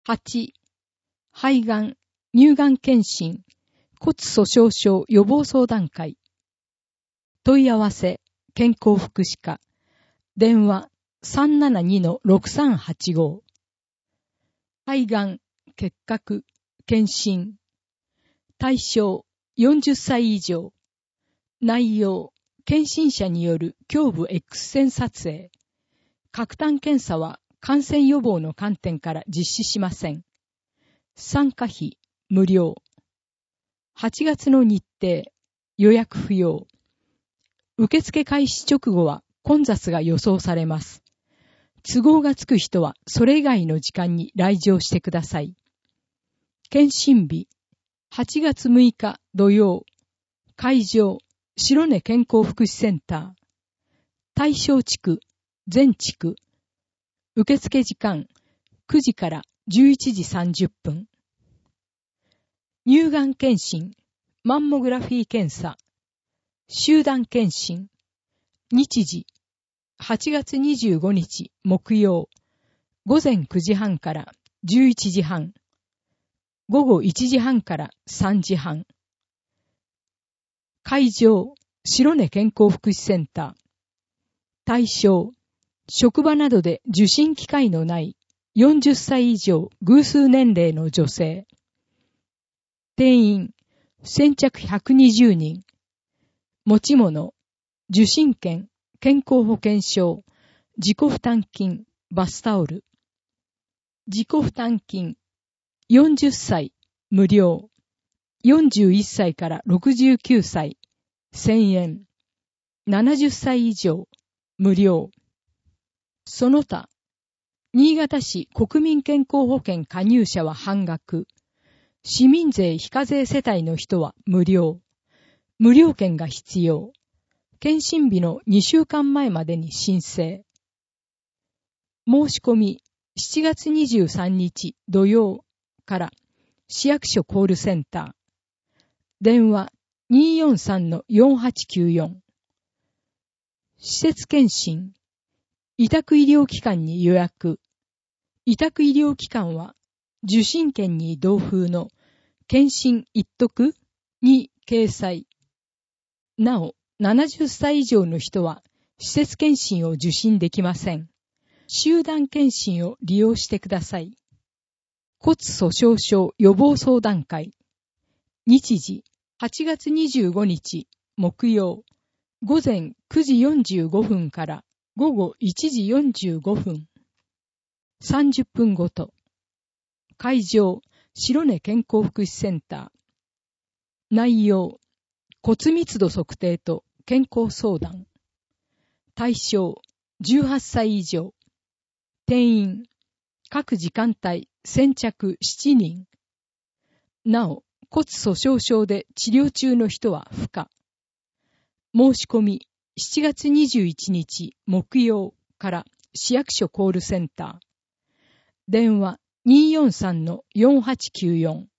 8、肺がん、乳がん検診、骨粗鬆症予防相談会。問い合わせ、健康福祉課。電話 372-6385。肺がん、結核、検診。対象、40歳以上。内容、検診者による胸部 X 線撮影。喀痰検査は感染予防の観点から実施しません。参加費、無料。8月の日程、予約不要。受付開始直後は混雑が予想されます。都合がつく人はそれ以外の時間に来場してください。検診日、8月6日土曜。会場、白根健康福祉センター。対象地区、全地区。受付時間、9時から11時30分。乳がん検診、マンモグラフィー検査。集団検診。日時、8月25日木曜。午前9時半から11時半。午後1時半から3時半。会場、白根健康福祉センター。対象、職場などで受診機会のない40歳以上偶数年齢の女性。定員、先着120人。持ち物、受診券、健康保険証、自己負担金、バスタオル。自己負担金、40歳、無料。41歳から69歳、1000円。70歳以上、無料。その他、新潟市国民健康保険加入者は半額。市民税非課税世帯の人は無料。無料券が必要。検診日の2週間前までに申請。申し込み、7月23日土曜から市役所コールセンター。電話 243-4894。施設検診。委託医療機関に予約。委託医療機関は、受診券に同封の検診一徳に掲載。なお、70歳以上の人は施設検診を受診できません。集団検診を利用してください。骨粗鬆症予防相談会。日時、8月25日木曜。午前9時45分から午後1時45分。30分ごと。会場、白根健康福祉センター。内容、骨密度測定と健康相談。対象、18歳以上。定員、各時間帯先着7人。なお、骨粗鬆症で治療中の人は不可。申し込み、7月21日木曜から市役所コールセンター。電話 243-4894。